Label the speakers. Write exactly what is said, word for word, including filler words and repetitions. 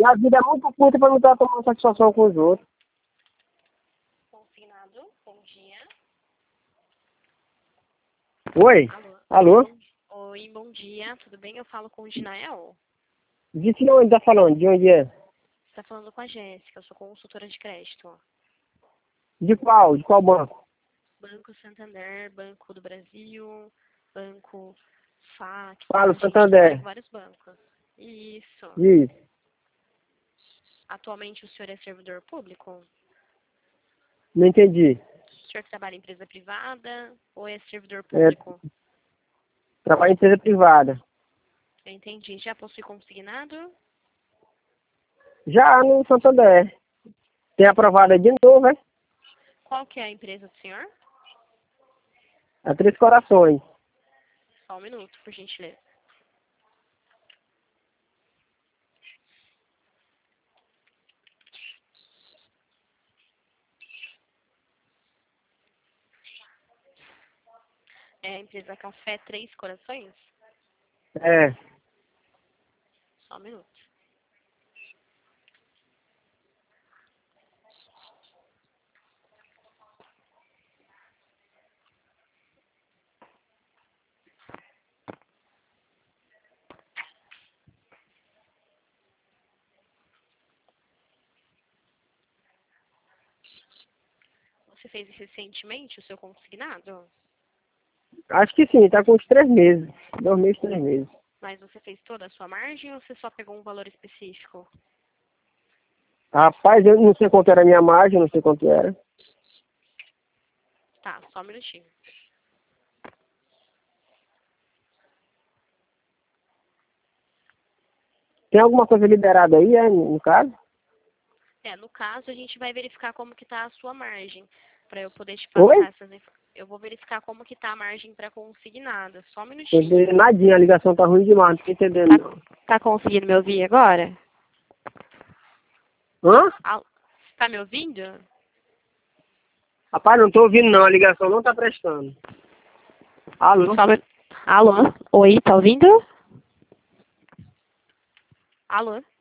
Speaker 1: minha vida é muito curta pra não estar tomando satisfação com os outros.
Speaker 2: Consignado, bom dia.
Speaker 1: Oi?
Speaker 2: Alô?
Speaker 1: Alô?
Speaker 2: Oi, bom dia, tudo bem? Eu falo com o Dinael.
Speaker 1: Disse de onde tá falando? De onde é?
Speaker 2: Você tá falando com a Jéssica, eu sou consultora de crédito.
Speaker 1: De qual? De qual banco?
Speaker 2: Banco Santander, Banco do Brasil, Banco F A C.
Speaker 1: Fala,
Speaker 2: A gente trabalha com
Speaker 1: Santander.
Speaker 2: vários bancos. Isso.
Speaker 1: Isso.
Speaker 2: Atualmente o senhor é servidor público?
Speaker 1: Não entendi.
Speaker 2: O senhor trabalha em empresa privada ou é servidor
Speaker 1: É,
Speaker 2: público?
Speaker 1: trabalho em empresa privada.
Speaker 2: Eu entendi. Já possui consignado?
Speaker 1: Já no Santander. Tem aprovado aí de novo, é?
Speaker 2: Qual que é a empresa do senhor?
Speaker 1: A Três Corações.
Speaker 2: Só um minuto, por gentileza. É a empresa Café Três Corações?
Speaker 1: É.
Speaker 2: Só um minuto. Você fez recentemente o seu consignado?
Speaker 1: Acho que sim, tá com uns três meses. Dois meses, três meses.
Speaker 2: Mas você fez toda a sua margem ou você só pegou um valor específico?
Speaker 1: Rapaz, eu não sei quanto era a minha margem, não sei quanto era.
Speaker 2: Tá, só um minutinho.
Speaker 1: Tem alguma coisa liberada aí, é, no caso?
Speaker 2: É, no caso, a gente vai verificar como que tá a sua margem, para eu poder te
Speaker 1: Oi?
Speaker 2: passar essas informações. Eu vou verificar como que tá a margem para consignada. Só um
Speaker 1: Não
Speaker 2: minutinho.
Speaker 1: entendi nadinha, a ligação tá ruim demais, não tô entendendo não.
Speaker 2: Tá conseguindo me ouvir agora?
Speaker 1: Hã?
Speaker 2: Al- Tá me ouvindo?
Speaker 1: Rapaz, não tô ouvindo não, a ligação não tá prestando. Alô?
Speaker 2: Só um mi- Alô? Oi, tá ouvindo? Alô?